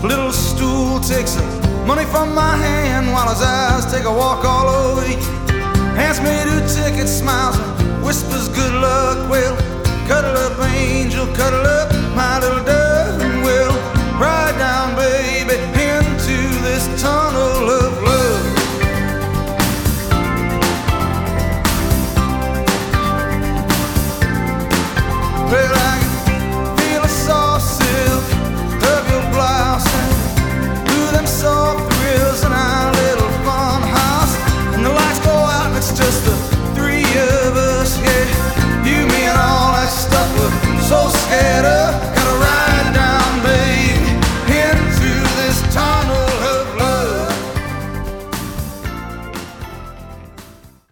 Little stool takes the money from my hand while his eyes take a walk all over you. Hands me 2 tickets, smiles and whispers good luck. Well, cuddle up, angel, cuddle up, my little